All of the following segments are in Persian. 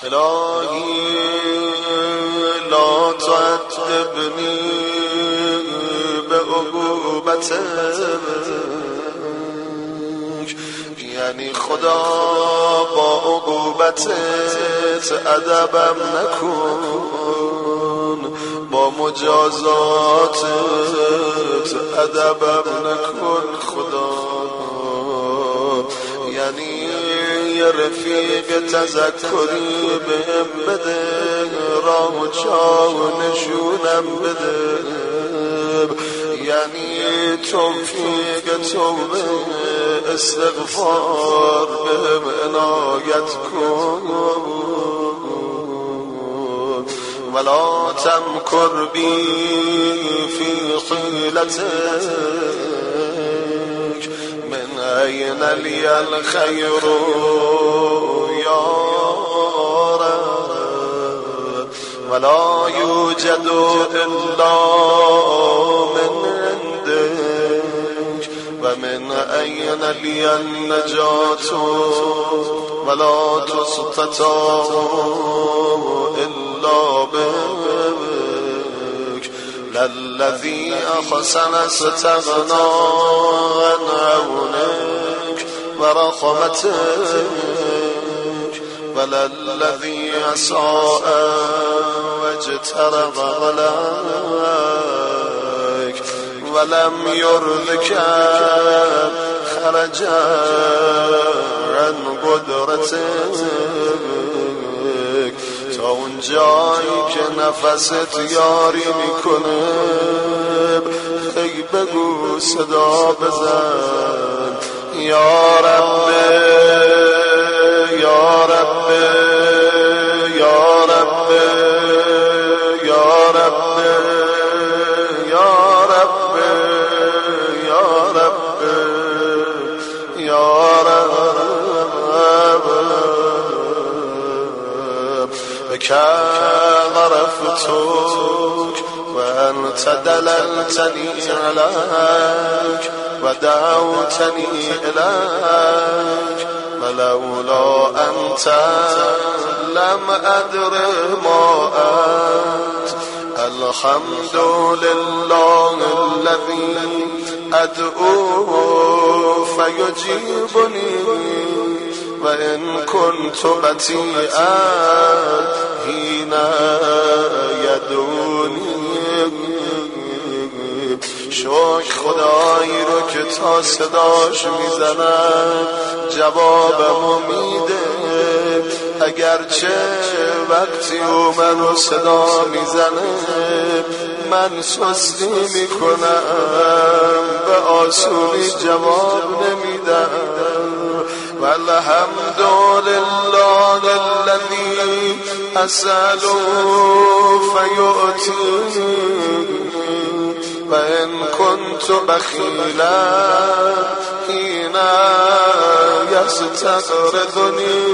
الهی لا تعذبنی به عقوبتک، یعنی خدا با عقوبتت ادبم نکن، با مجازاتت ادبم نکن خدا. یعنی یه رفیق تذکری بهم بده، راه و جا و نشونم بده، یعنی توفیق توبه استغفار بهم عنایت کن. ولا تمکر بی فی حیلتک، من این لی الخیر یا رب، ولا یوجد الا من عندک، و من این لی النجات ولا تستطاع الا بک، للذی احسن استغنا عن عونک و رحمتک، وللذی اساء واجترأ عليک ولم یرضک خرج عن قدرتک. تا اون جایی که نفست یاری میکنه ای بگو صدا بزن یا رب یا رب یا رب یا رب یا رب یا رب یا رب بك عرفتك وأنت دللتني عليك ودعوتني إليك، ولولا أنت لم أدر ما أنت. الحمد لله الذي أدعوه فيجيبني، وإن كنت بطيئا حين يدعوني. شکر خدایی رو که تا صداش میزنم جوابمو میده، اگرچه وقتی او منو صدا میزنه من سستی میکنم، به آسونی جواب نمیدم. والحمد لله الذي أسأل فيؤتي، وإن كنت بخيلا حين يستقرضني.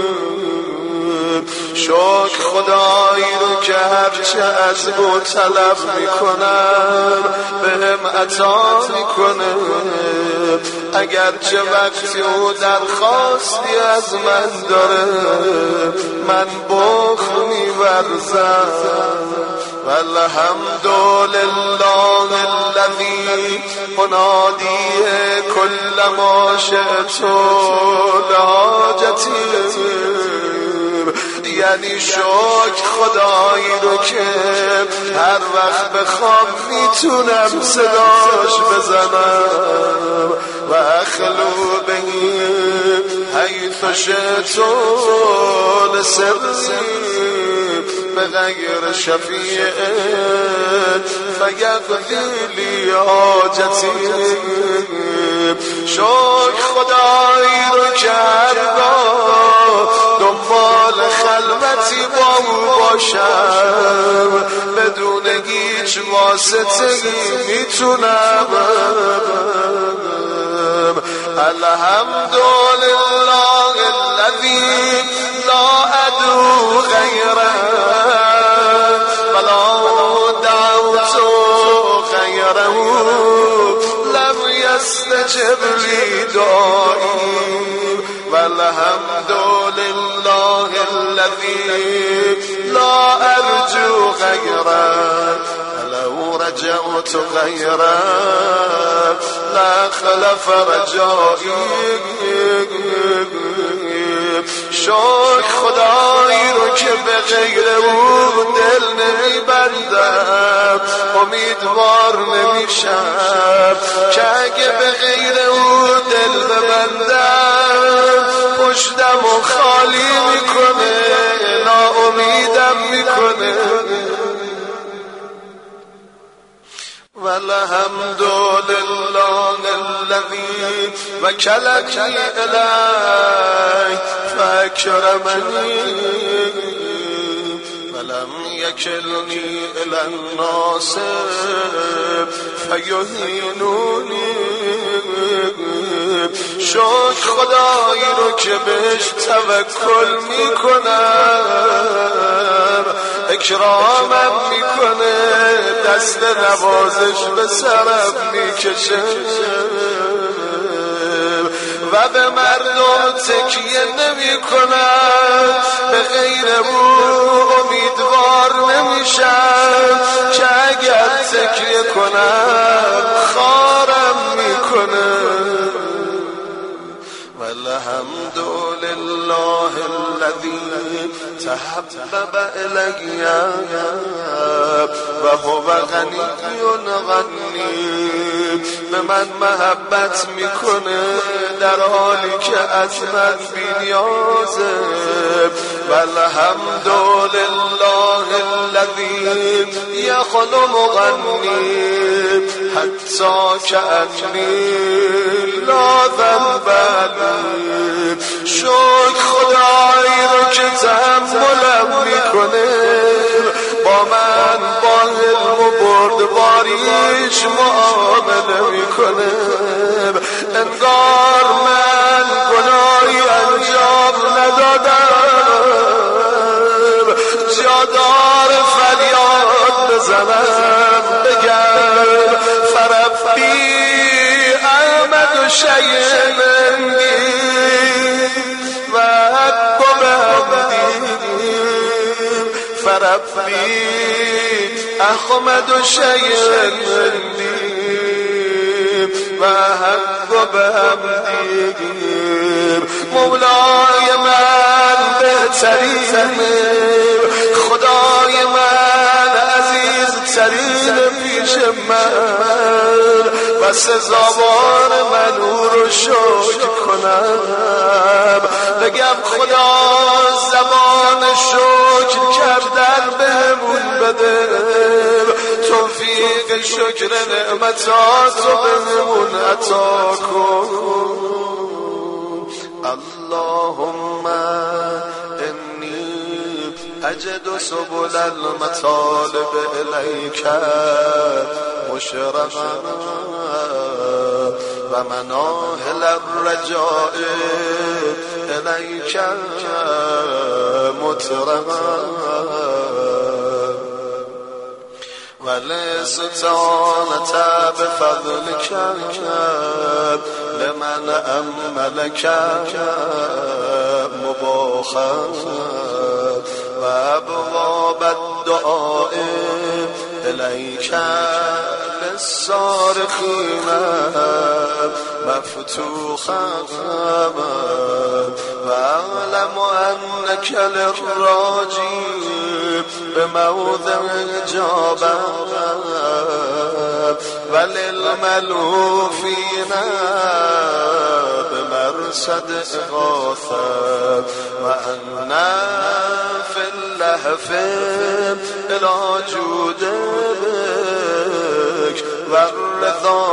شکر خدایی رو که هرچه از او طلب میکنم بهم عطا میکنه، اگرچه وقتی او درخواستی از من داره من بخل می‌ورزم. والحمد لله الذي منادی كل ما شئت لحاجتی. یعنی شکر خدایی رو که هر وقت بخوام میتونم صداش بزنم، و اخلو بهی حیث شئت لسری بغیر شفیع فیقضی لی حاجتی. شکر خدایی رو که هرگاه دنبال خلوتی با او باشم بدون هیچ واسطه‌ای میتونم. الحمد لله الذي لا ادعو غيره ولا دعوت غيره لم يستجب لي دعائي. والحمد لله الذي لا أرجو غيره لو رجعت غيره لا خلف رجائي شکر خدایی رو که به غیر او دل نمیبندم امیدوار نمیشم که اگه به غیر او دل ببندم پشتم و خالی میکنه ناامیدم میکنه والحمد لله الذي وكلني إليه فأكرمني ولم يكلني إلى الناس فيهينوني شکر خدایی رو که بهش توکل میکنم اکرامم میکنه دست نوازش به سرم میکشه و به مردم تکیه نمیکنم به غیر او امیدوار نمیشم که اگر تکیه کنم خارم میکنه والحمد لله الذي تحبب إلي وهو غني به من محبت میکنه در حالی که از من بی‌نیازه والحمد لله الذي يخلقني حتى كأني لا ذنب لي شکر خدایی رو که تحملم میکنه با من با علم و بردباریش معامله میکنه انگار من گناهی انجام ندادم جادار فریاد بزنم بگم فربی احمد و شیء مندی و حق و بهمدی فربی احمد و شیء مندی و حق و بهمدی مولای من بهترینه خدای من عزیز ترین پیش من و سزاوار من او رو شکر کنم بگم خدا زبان شکر کردن بهمون بده توفیق شکر نعمتاتو بهمون عطا کن اللهم انی اجد سبل المطالب الیک مشرقا و مناهل الرجاء الیک مطرقا والاستعانة بفضلك لمن أملك مباخا وأبواب الدعاء إليك للصارخين مفتوحا وأعلم أنك للراجي بموضع إجابة وللملوفين بمرصد إغاثة وأنا في اللهف إلى جودك والرضا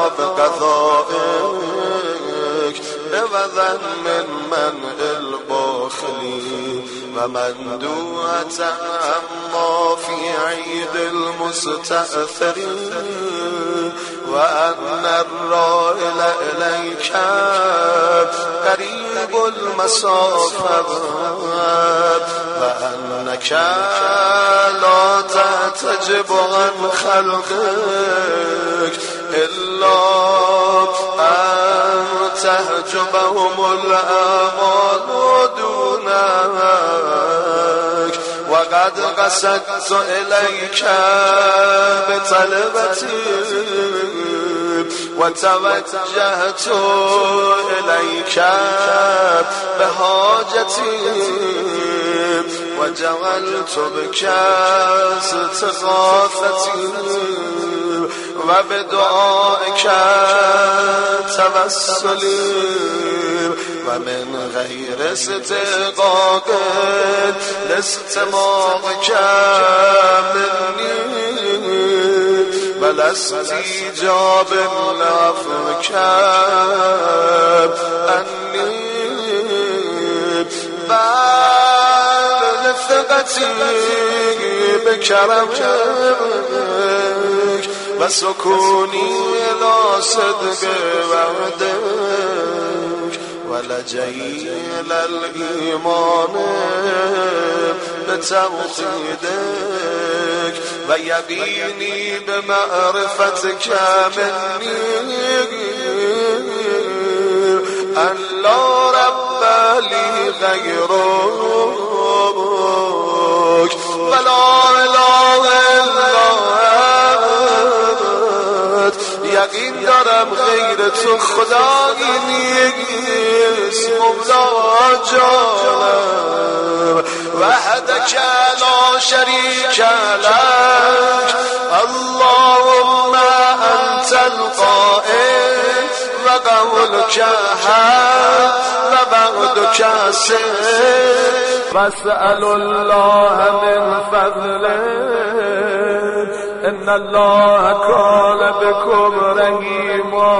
بقضائك عوضا من منع الباخلين ومندوعة عما في عيد المستأثرين وأن الرائل إليك قريب المسافة وأنك لا تحتجب عن خلقك إلا أن تحجبهم الأعمال دونها وقد قصدت إليك بطلبتي وتوجهت إليك بحاجتي وجعلت بك استغاثتي وبدعائك توسلي ومن غير استحقاق لاستماعك مني ولا استجاب لعفوك عني بل لثقتي بكرمك وسكوني إلى صدق وعدك ولجئي إلى الإيمان بتوحيدك ويقيني بمعرفتك مني أن لا رب لي غيرك ولا إله إلا أنت یقین دارم غیر تو خدایی نیست مولا جانم وحدك لا شريك لك اللهم أنت القائل وقولك حق ووعدك صدق واسأل الله من فضله إن الله كان بكم رحيما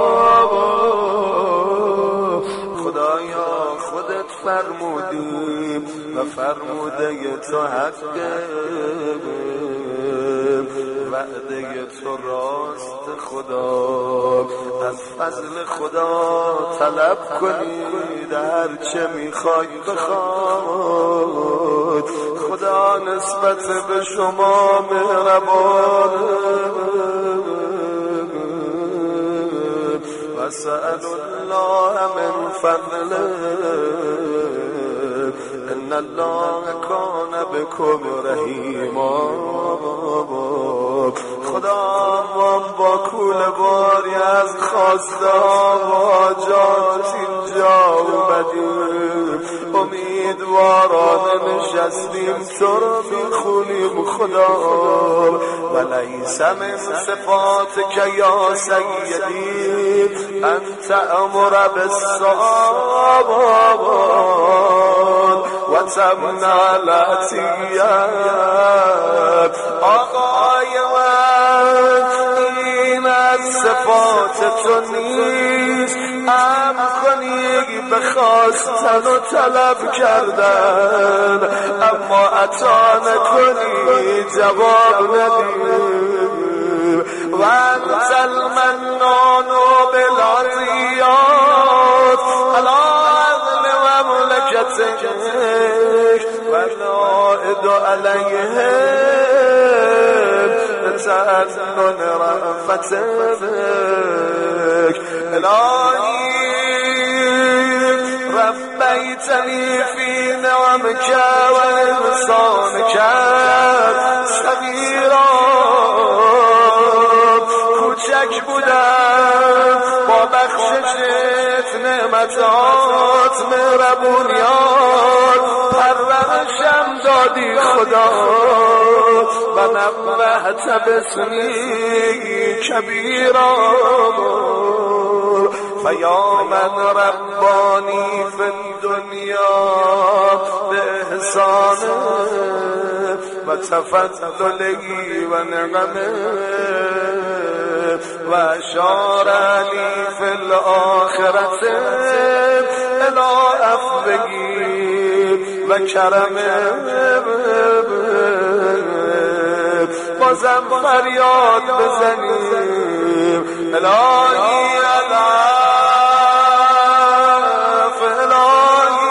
خدایا خودت فرمودی و فرموده تو حقه وعده تو راست خدا از فضل خدا طلب کنید هر چه میخوای بخواد خدا نسبت به شما مهربانه واسأل الله من فضله ان الله كان بكم رحیما خدا ما با کول باری از خواسته ها و حاجات اینجا اومدیم امیدوارانه نشستیم تو رو میخونیم خدا ولیس من صفاتک یا سیدی انت امر بالصواب و تمنع العطیت آقای من این از صفات تو نیست امر کنی به خواستن و طلب کردن اما عطا نکنی جواب ندی و انت المنان بالعطیات علی عدل مملکتک والعائد علیهم بتأنن رأفتك الهی ربيتني في نعمك وإحسانك صغيرا کوچک بودم با بخششت نعمتات مهربونیات پرورشم دادی خدا و نوحت بسمی کبیرا فیا من ربانی فی الدنیا بإحسانه و تفضلی و نعمه و اشار لی فی الآخرة الی عفوه و کرمه بازم فریاد بزنیم الهی العف الهی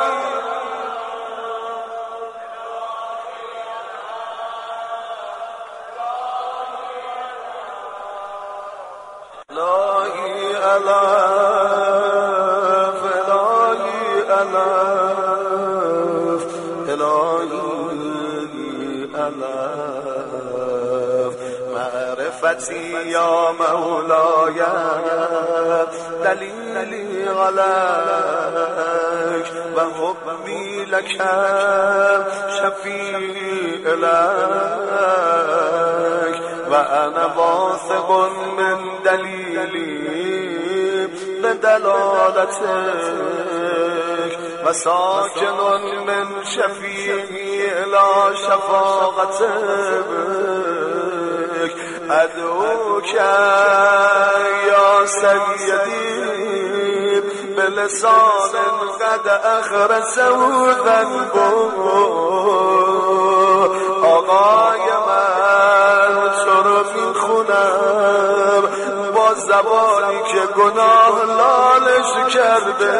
الهی العف الهی العف الهی تلف معرفتی یا مولاي دلیلی عليك و حبی لك شفیع لك و انا واثق من دلیلی بدلالتك و ساکن من شفیعی لا شفاقتك ادعوك یا سیدی بلسان قد اخرسه ذنبه آقای من تو رو میخونم با زبانی که گناه لالش کرده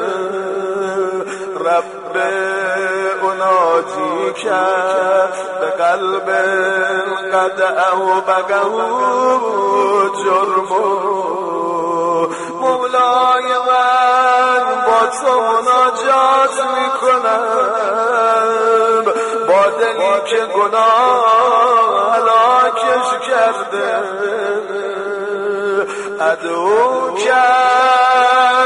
رب اناجی کرد به قلب قد اوبقه جرمه مولای من با تو مناجات میکنم با دلی که گناه هلاکش کرده ادعو کرد